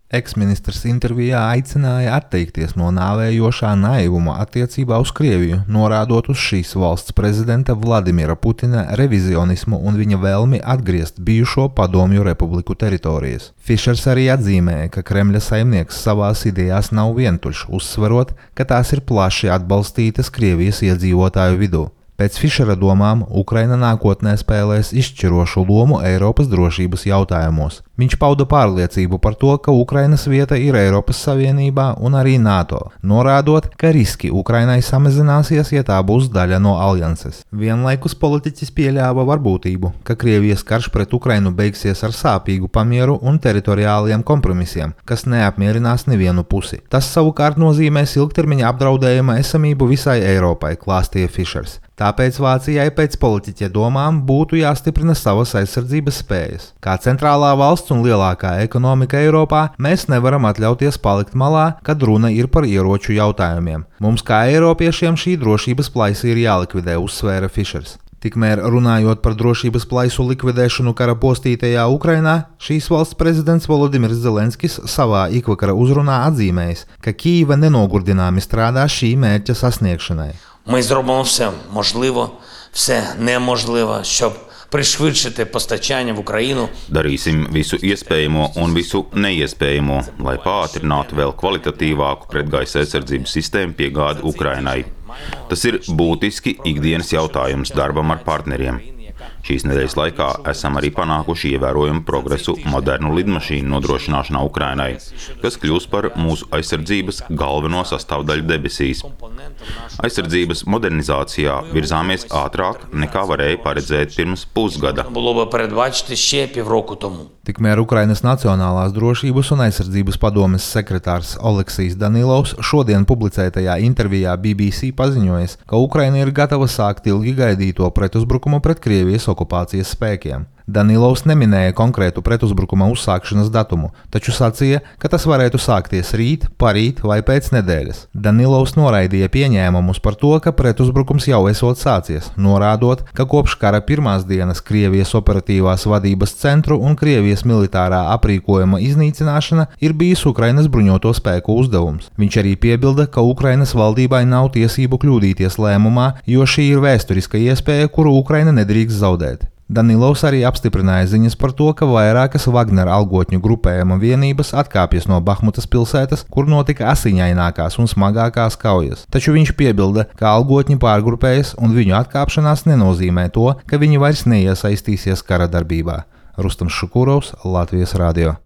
Eksministrs intervijā aicināja atteikties no nāvējošā naivuma attiecībā uz Krieviju, norādot uz šīs valsts prezidenta Vladimira Putina revizionismu un viņa vēlmi atgriezt bijušo Padomju republiku teritorijas. Fišers arī atzīmēja, ka Kremļa saimnieks savās idejās nav vientuļš, uzsverot, ka tās ir plaši atbalstītas Krievijas iedzīvotāju vidū. Pēc Fišera domām, Ukraina nākotnē spēlēs izšķirošu lomu Eiropas drošības jautājumos. Viņš pauda pārliecību par to, ka Ukrainas vieta ir Eiropas Savienībā un arī NATO, norādot, ka riski Ukrainai samazināsies, ja tā būs daļa no alianses. Vienlaikus politiķis pieļāva varbūtību, ka Krievijas karš pret Ukrainu beigsies ar sāpīgu pamieru un teritoriāliem kompromisiem, kas neapmierinās nevienu pusi. Tas savukārt nozīmēs ilgtermiņa apdraudējuma esamību visai Eiropai, klāstīja Fišers. Tāpēc Vācijai pēc politiķa domām būtu jāstiprina savas aizsardzības spējas. Kā centrālā valsts un lielākā ekonomika Eiropā, mēs nevaram atļauties palikt malā, kad runa ir par ieroču jautājumiem. Mums kā eiropiešiem šī drošības plaisa ir jālikvidē, uzsvēra Fišers. Tikmēr runājot par drošības plaisu likvidēšanu kara postītajā Ukrainā, šīs valsts prezidents Volodimirs Zelenskis savā ikvakara uzrunā atzīmējis, ka Kīiva nenogurdināmi strādā šī mērķa sasniegšanai. Ми зробимо все можливо, все неможливо, щоб prishviršite постачання в Ukrainu. Darīsim visu iespējamo un visu neiespējamo, lai pātrinātu vēl kvalitatīvāku pretgaisa aizsardzības sistēmu piegādi Ukrainai. Tas ir būtiski ikdienas jautājums darbam ar partneriem. Šīs nedēļas laikā esam arī panākuši ievērojumu progresu modernu lidmašīnu nodrošināšanā Ukrainai, kas kļūs par mūsu aizsardzības galveno sastāvdaļu debesīs. Aizsardzības modernizācijā virzāmies ātrāk nekā varēja paredzēt pirms pusgada. Tikmēr Ukrainas Nacionālās drošības un aizsardzības padomes sekretārs Oleksijs Danilovs šodien publicētajā intervijā BBC paziņojis, ka Ukraina ir gatava sākt ilgi gaidīto pretuzbrukumu pret Krievijas okupācijas spēkiem. Danilovs neminēja konkrētu pretuzbrukuma uzsākšanas datumu, taču sacīja, ka tas varētu sākties rīt, parīt vai pēc nedēļas. Danilovs noraidīja pieņēmumus par to, ka pretuzbrukums jau esot sācies, norādot, ka kopš kara pirmās dienas Krievijas operatīvās vadības centru un Krievijas militārā aprīkojuma iznīcināšana ir bijis Ukrainas bruņoto spēku uzdevums. Viņš arī piebilda, ka Ukrainas valdībai nav tiesību kļūdīties lēmumā, jo šī ir vēsturiska iespēja, kuru Ukraina nedrīkst zaudēt. Danilovs arī apstiprināja ziņas par to, ka vairākas Wagner algotņu grupējuma vienības atkāpjas no Bahmutas pilsētas, kur notika asiņainākās un smagākās kaujas. Taču viņš piebilda, ka algotņi pārgrupējas un viņu atkāpšanās nenozīmē to, ka viņi vairs neiesaistīsies kara darbībā. Rustams Šukurovs, Latvijas radio.